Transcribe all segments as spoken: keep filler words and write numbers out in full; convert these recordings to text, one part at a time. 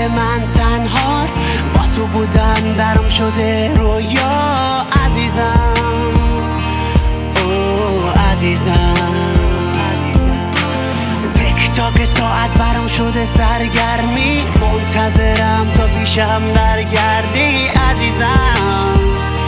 من تنهاست، با تو بودن برام شده رویا عزیزم. اوه عزیزم، تک تاک ساعت برام شده سرگرمی، منتظرم تا پیشم برگردی عزیزم.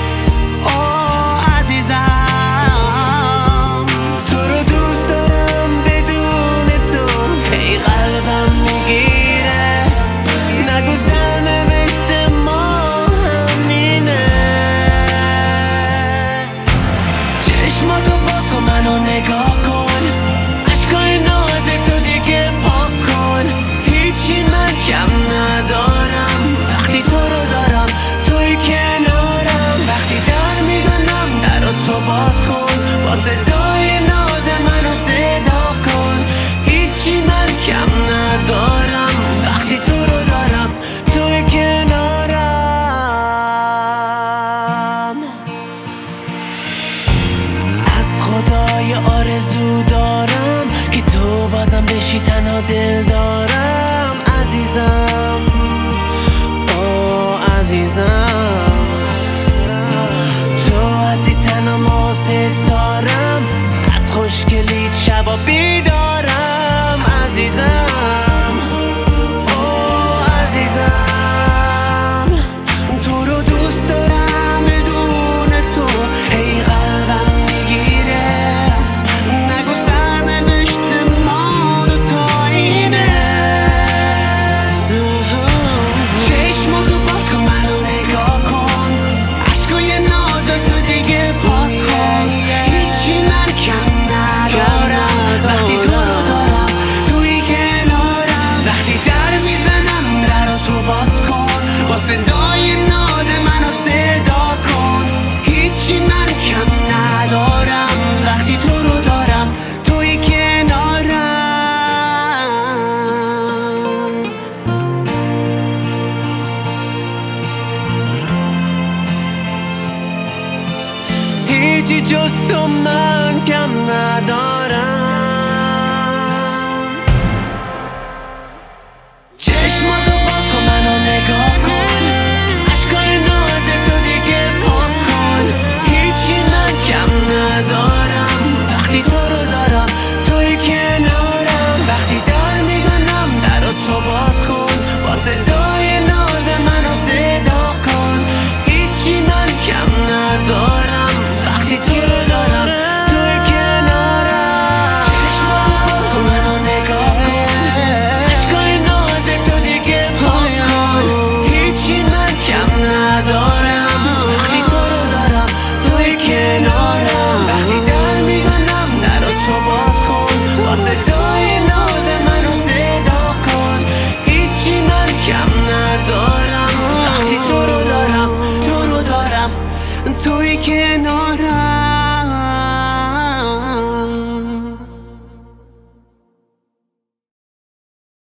اوه عزیزم، تو رو دوست دارم بدون تو هی قلبم میگیره، نگو سرنوشت ما همینه. چشماتو باز کن منو نگاه کن، اشکای ناز تو دیگه پاک کن، هیچی من کم ندارم وقتی تو رو دارم، توی کنارم. وقتی در میزنم درو تو باز کن، با صدای ناز منو صدا کن، هیچی من کم ندارم وقتی تو رو دارم، توی کنارم. از خدای آرزو دارم که تو بازم بشی تنها دل دارم عزیزم. اوه عزیزم، تو هستی تنها و ستارم، از خوشگلیت شبا بیدارم عزیزم. اوه عزیزم، تو رو دوست دارم بدون تو هی قلبم میگیره، نگو سرنوشت ما دوتا اینه. چشماتو باز کن منو نگاه کن، اشکای ناز تو دیگه پاک کن، هیچی من کم ندارم وقتی تو رو دارم، توی کنارم. وقتی در میزنم درو تو باز کن، با صدای ناز منو صدا کن، هیچی من کم ندارم وقتی تو رو دارم، توی کنارم. هیچی جز تو من کم ندارم.